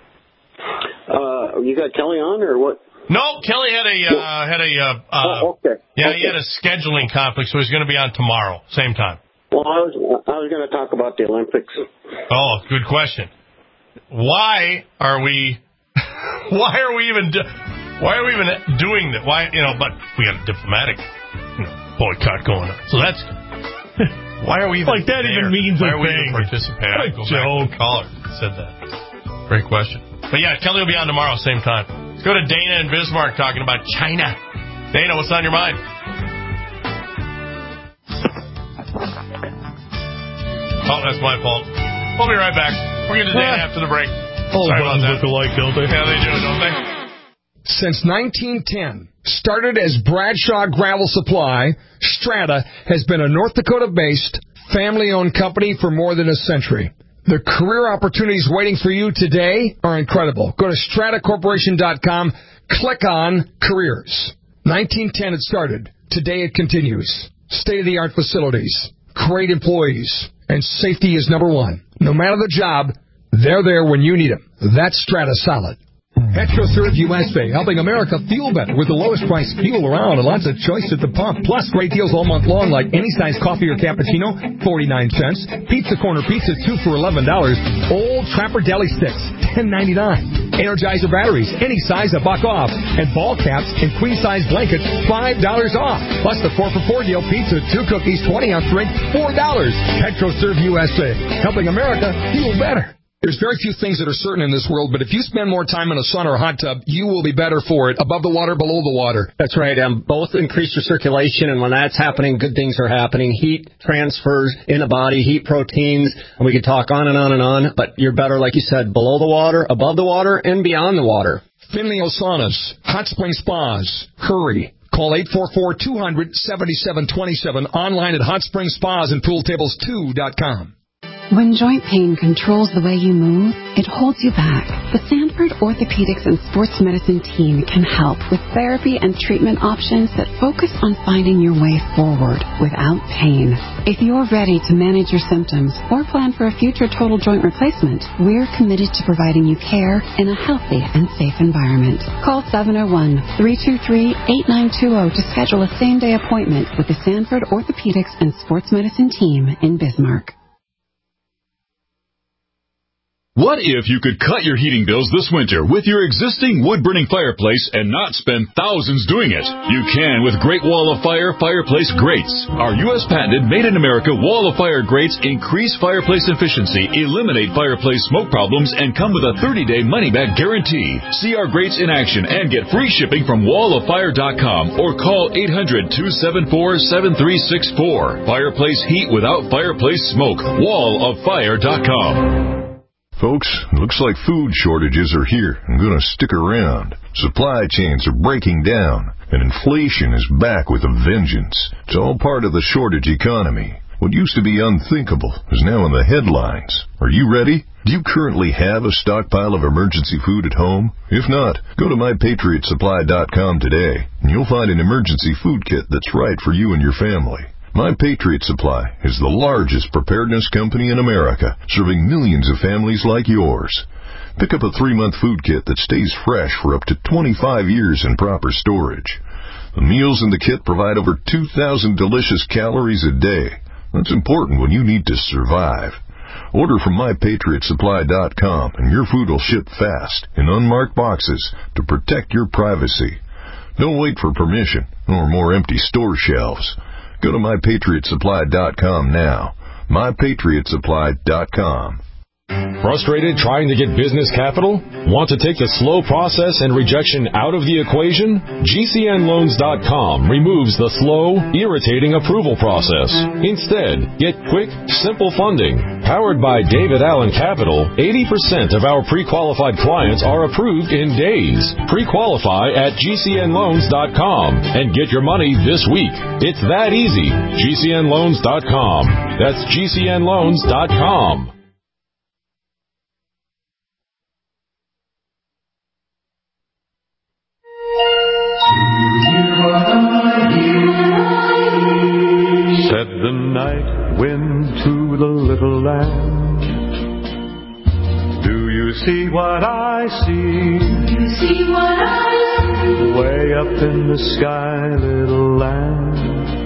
Uh, you got Kelly on or what? No, Kelly had a uh, had a. Uh, uh, oh, okay. Yeah, okay. he had a scheduling conflict, so he's going to be on tomorrow, same time. Well, I was I was going to talk about the Olympics. Oh, good question. Why are we? Why are we even? Do- Why are we even doing that? Why, you know, but we got a diplomatic you know, boycott going on. So that's why are we even like that there? even means why a are we thing. even participating? I go joke. back to the caller that said that. Great question. But yeah, Kelly will be on tomorrow, same time. Let's go to Dana and Bismarck talking about China. Dana, what's on your mind? Oh, that's my fault. We'll be right back. We'll get to Dana after the break. All the buttons look alike, don't they? Yeah, they do, don't they? Since nineteen ten, started as Bradshaw Gravel Supply, Strata has been a North Dakota-based, family-owned company for more than a century. The career opportunities waiting for you today are incredible. Go to strata corporation dot com, click on Careers. nineteen ten it started. Today it continues. State-of-the-art facilities, great employees, and safety is number one. No matter the job, they're there when you need them. That's Strata Solid. PetroServe U S A, helping America fuel better with the lowest price fuel around and lots of choice at the pump. Plus, great deals all month long, like any size coffee or cappuccino, forty-nine cents. Pizza Corner pizza, two for eleven dollars. Old Trapper Deli sticks, ten ninety-nine. Energizer batteries, any size, a buck off. And ball caps and queen-size blankets, five dollars off. Plus, the four for four deal, pizza, two cookies, twenty ounce drink, four dollars. PetroServe U S A, helping America fuel better. There's very few things that are certain in this world, but if you spend more time in a sauna or hot tub, you will be better for it, above the water, below the water. That's right. Um, both increase your circulation, and when that's happening, good things are happening. Heat transfers in the body, heat proteins, and we could talk on and on and on, but you're better, like you said, below the water, above the water, and beyond the water. Finley Saunas, Hot Spring Spas. Hurry. Call eight four four, two hundred, seventy-seven twenty-seven, online at hot spring spas and pool tables two dot com. When joint pain controls the way you move, it holds you back. The Sanford Orthopedics and Sports Medicine team can help with therapy and treatment options that focus on finding your way forward without pain. If you're ready to manage your symptoms or plan for a future total joint replacement, we're committed to providing you care in a healthy and safe environment. Call seven oh one, three two three, eight nine two zero to schedule a same-day appointment with the Sanford Orthopedics and Sports Medicine team in Bismarck. What if you could cut your heating bills this winter with your existing wood-burning fireplace and not spend thousands doing it? You can with Great Wall of Fire Fireplace Grates. Our U S patented made-in-America Wall of Fire grates increase fireplace efficiency, eliminate fireplace smoke problems, and come with a thirty-day money-back guarantee. See our grates in action and get free shipping from wall of fire dot com or call eight hundred, two seven four, seven three six four. Fireplace heat without fireplace smoke. wall of fire dot com. Folks, looks like food shortages are here and going to stick around. Supply chains are breaking down, and inflation is back with a vengeance. It's all part of the shortage economy. What used to be unthinkable is now in the headlines. Are you ready? Do you currently have a stockpile of emergency food at home? If not, go to my patriot supply dot com today, and you'll find an emergency food kit that's right for you and your family. My Patriot Supply is the largest preparedness company in America, serving millions of families like yours. Pick up a three-month food kit that stays fresh for up to twenty-five years in proper storage. The meals in the kit provide over two thousand delicious calories a day. That's important when you need to survive. Order from my patriot supply dot com, and your food will ship fast in unmarked boxes to protect your privacy. Don't wait for permission or more empty store shelves. Go to my patriot supply dot com now. my patriot supply dot com. Frustrated trying to get business capital? Want to take the slow process and rejection out of the equation? G C N loans dot com removes the slow, irritating approval process. Instead, get quick, simple funding. Powered by David Allen Capital, eighty percent of our pre-qualified clients are approved in days. Pre-qualify at G C N loans dot com and get your money this week. It's that easy. G C N loans dot com. That's G C N loans dot com. Said the night wind to the little land, do you see what I see? Do you see what I see? Way up in the sky, little land.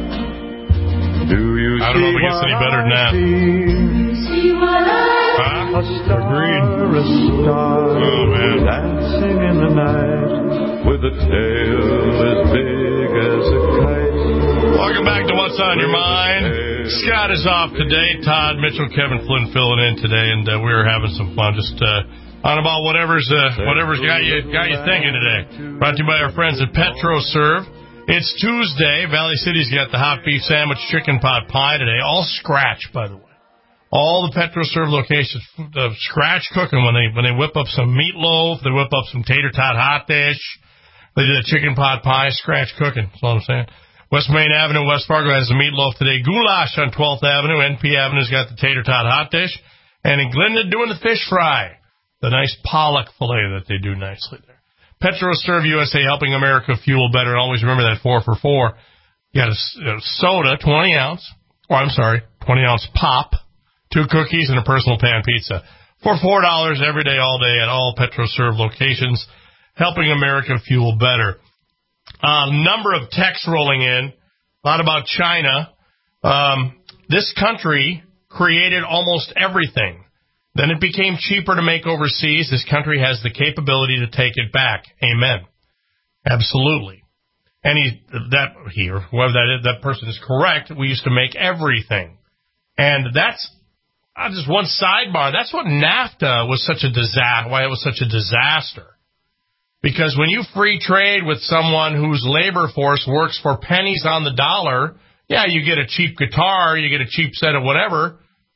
Do you I don't know if it gets any better than that. Do you see what I see? Huh? A star, a star, oh, man. dancing in the night with a tail as big as a kite. Welcome back to What's on Your Mind. Scott is off today. Todd, Mitchell, Kevin Flynn filling in today, and uh, we were having some fun just uh, on about whatever's uh, whatever's got you got you thinking today. Brought to you by our friends at PetroServe. It's Tuesday. Valley City's got the hot beef sandwich chicken pot pie today. All scratch, by the way. All the PetroServe locations, uh, scratch cooking when they when they whip up some meatloaf, they whip up some tater tot hot dish. They did a chicken pot pie, scratch cooking. That's all I'm saying. West Main Avenue, West Fargo has the meatloaf today. Goulash on twelfth Avenue. N P Avenue's got the tater tot hot dish. And in Glendon doing the fish fry. The nice pollock fillet that they do nicely there. PetroServe U S A, helping America fuel better. And always remember that four for four. You got a, a soda, twenty ounce. Or I'm sorry, twenty ounce pop. Two cookies and a personal pan pizza. For four dollars every day, all day at all PetroServe locations. helping America fuel better. Uh, number of texts rolling in, a lot about China. Um, this country created almost everything. Then it became cheaper to make overseas. This country has the capability to take it back. Amen. Absolutely. And he, that, he or whoever that is, that person is correct. We used to make everything. And that's uh, just one sidebar. That's what NAFTA was such a disaster, why it was such a disaster. Because when you free trade with someone whose labor force works for pennies on the dollar, yeah, you get a cheap guitar, you get a cheap set of whatever.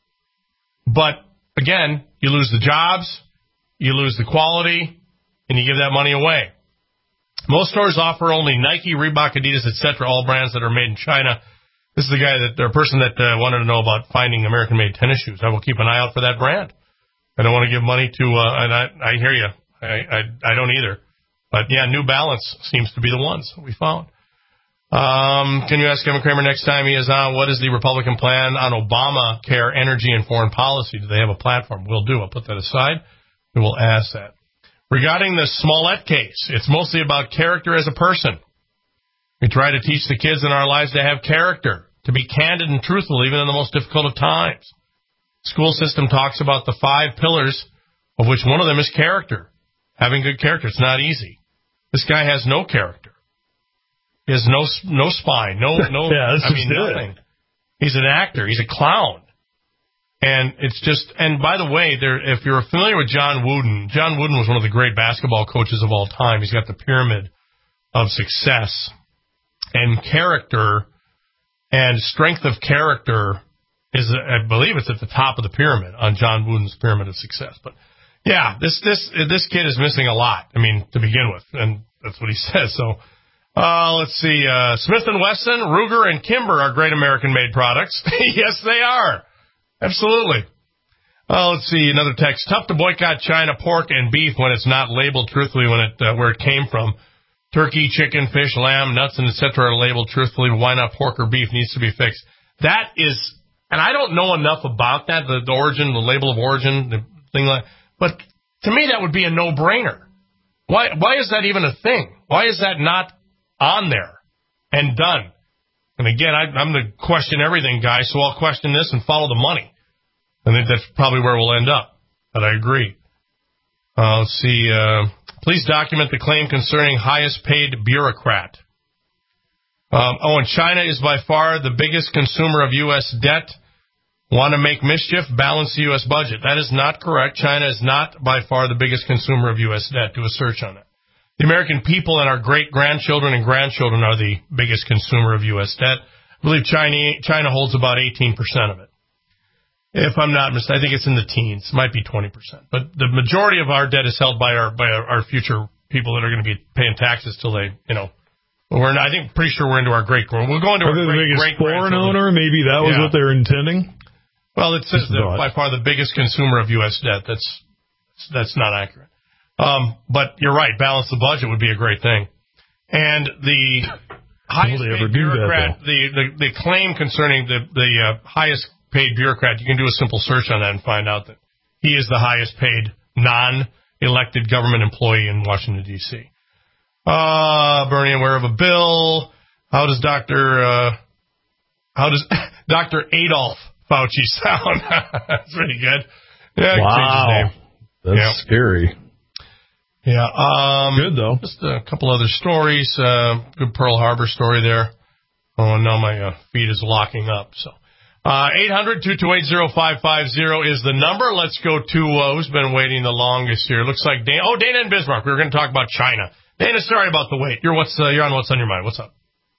But, again, you lose the jobs, you lose the quality, and you give that money away. Most stores offer only Nike, Reebok, Adidas, et cetera, all brands that are made in China. This is the guy that, or person that uh, wanted to know about finding American-made tennis shoes. I will keep an eye out for that brand. I don't want to give money to, uh, and I, I hear you. I, I, I don't either. But, yeah, New Balance seems to be the ones we found. Um, can you ask Kevin Kramer next time he is on, what is the Republican plan on Obamacare, energy, and foreign policy? Do they have a platform? We'll do. I'll put that aside. We will ask that. Regarding the Smollett case, it's mostly about character as a person. We try to teach the kids in our lives to have character, to be candid and truthful even in the most difficult of times. School system talks about the five pillars, of which one of them is character. Having good character. It's not easy. This guy has no character. He has no no spine, no no. yeah, I mean nothing. It. He's an actor. He's a clown, and it's just. And by the way, there, if you're familiar with John Wooden, John Wooden was one of the great basketball coaches of all time. He's got the pyramid of success, and character and strength of character is, I believe, it's at the top of the pyramid on John Wooden's pyramid of success. But yeah, this this this kid is missing a lot. I mean, to begin with, and that's what he says. So. Uh, let's see, uh, Smith and Wesson, Ruger, and Kimber are great American-made products. Yes, they are. Absolutely. Uh, let's see, another text. Tough to boycott China pork and beef when it's not labeled truthfully when it, uh, where it came from. Turkey, chicken, fish, lamb, nuts, and et cetera are labeled truthfully. Why not pork or beef needs to be fixed? That is, and I don't know enough about that, the, the origin, the label of origin, the thing like, but to me that would be a no-brainer. Why, why is that even a thing? Why is that not on there and done? And again, I, I'm the question everything guy, so I'll question this and follow the money. I think that's probably where we'll end up. But I agree. Uh, let's see. Uh, please document the claim concerning highest paid bureaucrat. Um, oh, and China is by far the biggest consumer of U S debt. Want to make mischief? Balance the U S budget. That is not correct. China is not by far the biggest consumer of U S debt. Do a search on it. The American people and our great-grandchildren and grandchildren are the biggest consumer of U S debt. I believe China, China holds about eighteen percent of it. If I'm not mistaken, I think it's in the teens. It might be twenty percent. But the majority of our debt is held by our by our, our future people that are going to be paying taxes till they, you know, we're not, I think pretty sure we're into our great, we'll go into our great, the biggest great foreign owner, maybe that was yeah. what they're intending? Well, it says that by far the biggest consumer of U S debt. That's, that's not accurate. Um, but you're right, balance the budget would be a great thing. And the highest paid bureaucrat, that, the, the, the claim concerning the, the uh, highest paid bureaucrat, you can do a simple search on that and find out that he is the highest paid non-elected government employee in Washington, D C Uh, Bernie, aware of a bill. How does Doctor Uh, how does Doctor Adolf Fauci sound? That's pretty good. Yeah, wow. That's yeah. scary. Yeah. Um, good, though. Just a couple other stories. Uh, good Pearl Harbor story there. Oh, now my uh, feed is locking up. So, uh, eight hundred, two two eight, oh five five oh is the number. Let's go to uh, who's been waiting the longest here. Looks like Dana. Oh, Dana in Bismarck. We were going to talk about China. Dana, sorry about the wait. You're what's uh, you're on what's on your mind. What's up?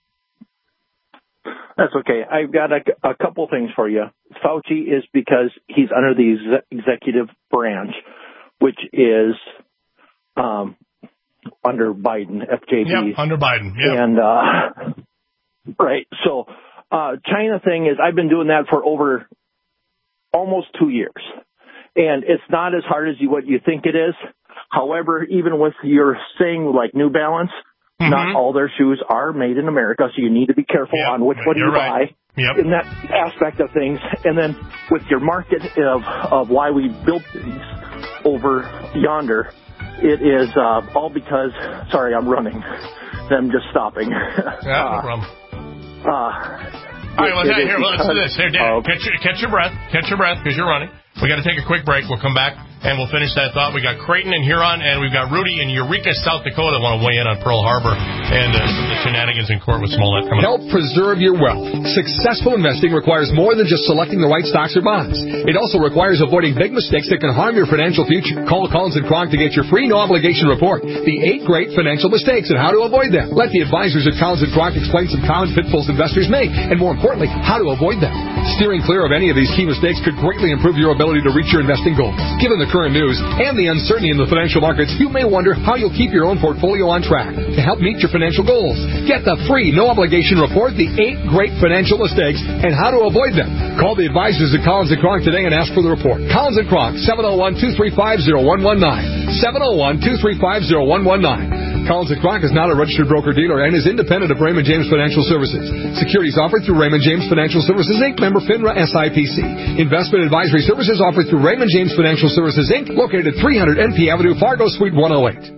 That's okay. I've got a, a couple things for you. Fauci is because he's under the ex- executive branch, which is um, under Biden, F J B. Yep, under Biden. Yep. And, uh, right. So, uh, China thing is I've been doing that for over almost two years. And it's not as hard as you, what you think it is. However, even with your saying like New Balance, mm-hmm. not all their shoes are made in America, so you need to be careful yep. on which one you right. buy yep. in that aspect of things. And then with your market of, of why we built these over yonder, it is uh, all because, sorry, I'm running. I'm just stopping. Yeah, no problem. Uh, all right, well, here, well, let's do this. Here, Dan, catch, your, catch your breath. Catch your breath, because you're running. We got to take a quick break. We'll come back, and we'll finish that thought. We got Creighton and Huron, and we've got Rudy in Eureka, South Dakota, want to weigh in on Pearl Harbor and uh, some of the shenanigans in court with Smollett coming Help up. preserve your wealth. Successful investing requires more than just selecting the right stocks or bonds. It also requires avoiding big mistakes that can harm your financial future. Call Collins and Kronk to get your free no-obligation report, The Eight Great Financial Mistakes and How to Avoid Them. Let the advisors at Collins and Kronk explain some common pitfalls investors make, and more importantly, how to avoid them. Steering clear of any of these key mistakes could greatly improve your ability to reach your investing goals. Given the current news and the uncertainty in the financial markets, you may wonder how you'll keep your own portfolio on track to help meet your financial goals. Get the free no-obligation report, The Eight Great Financial Mistakes and How to Avoid Them. Call the advisors at Collins and Kronk today and ask for the report. Collins and Kronk, seven oh one, two three five, oh one one nine. seven oh one, two three five, oh one one nine. Collins and Kronk is not a registered broker-dealer and is independent of Raymond James Financial Services. Securities offered through Raymond James Financial Services, Incorporated, member FINRA S I P C. Investment advisory services offered through Raymond James Financial Services, Incorporated, located at three hundred N P Avenue, Fargo, Suite one oh eight.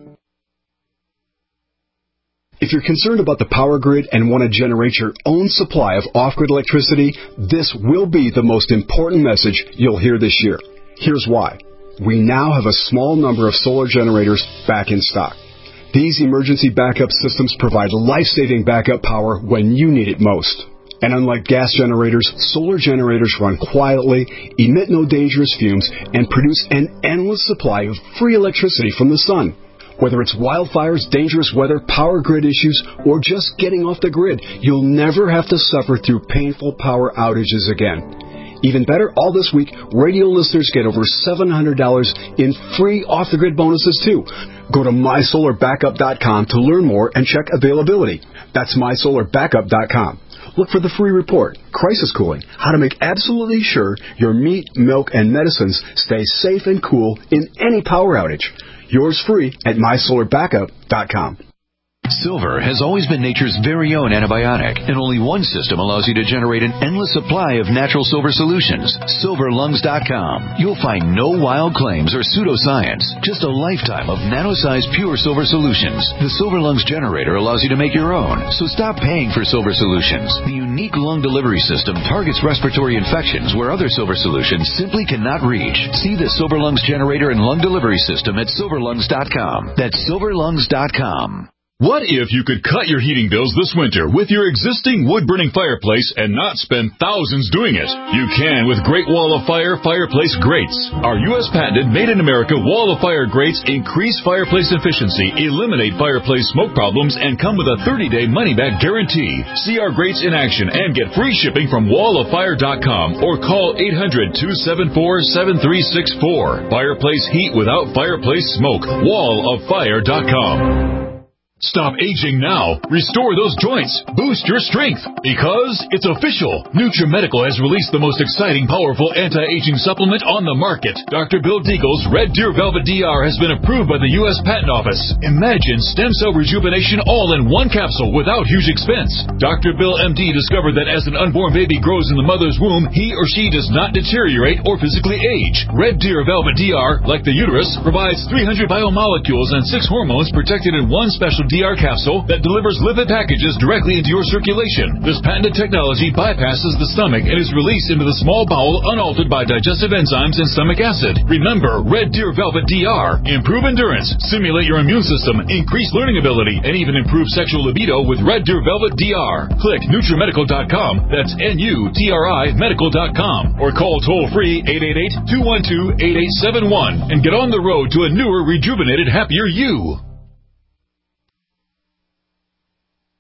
If you're concerned about the power grid and want to generate your own supply of off-grid electricity, this will be the most important message you'll hear this year. Here's why. We now have a small number of solar generators back in stock. These emergency backup systems provide life-saving backup power when you need it most. And unlike gas generators, solar generators run quietly, emit no dangerous fumes, and produce an endless supply of free electricity from the sun. Whether it's wildfires, dangerous weather, power grid issues, or just getting off the grid, you'll never have to suffer through painful power outages again. Even better, all this week, radio listeners get over seven hundred dollars in free off-the-grid bonuses, too. Go to my solar backup dot com to learn more and check availability. That's my solar backup dot com. Look for the free report, Crisis Cooling, how to make absolutely sure your meat, milk, and medicines stay safe and cool in any power outage. Yours free at my solar backup dot com. Silver has always been nature's very own antibiotic, and only one system allows you to generate an endless supply of natural silver solutions. silver lungs dot com. You'll find no wild claims or pseudoscience, just a lifetime of nano-sized pure silver solutions. The Silver Lungs generator allows you to make your own, so stop paying for silver solutions. The unique lung delivery system targets respiratory infections where other silver solutions simply cannot reach. See the Silver Lungs generator and lung delivery system at silver lungs dot com. That's silver lungs dot com. What if you could cut your heating bills this winter with your existing wood-burning fireplace and not spend thousands doing it? You can with Great Wall of Fire Fireplace Grates. Our U S patented made-in-America Wall of Fire grates increase fireplace efficiency, eliminate fireplace smoke problems, and come with a thirty-day money-back guarantee. See our grates in action and get free shipping from wall of fire dot com or call eight hundred, two seven four, seven three six four. Fireplace heat without fireplace smoke. wall of fire dot com. Stop aging now. Restore those joints. Boost your strength. Because it's official. NutriMedical has released the most exciting, powerful anti-aging supplement on the market. Doctor Bill Deagle's Red Deer Velvet D R has been approved by the U S Patent Office. Imagine stem cell rejuvenation all in one capsule without huge expense. Doctor Bill M D discovered that as an unborn baby grows in the mother's womb, he or she does not deteriorate or physically age. Red Deer Velvet D R, like the uterus, provides three hundred biomolecules and six hormones protected in one special D R capsule that delivers lipid packages directly into your circulation. This patented technology bypasses the stomach and is released into the small bowel unaltered by digestive enzymes and stomach acid. Remember, Red Deer Velvet D R. Improve endurance, stimulate your immune system, increase learning ability, and even improve sexual libido with Red Deer Velvet D R. Click NutriMedical dot com. That's N U T R I Medical dot com. Or call toll-free eight eight eight, two one two, eight eight seven one and get on the road to a newer, rejuvenated, happier you.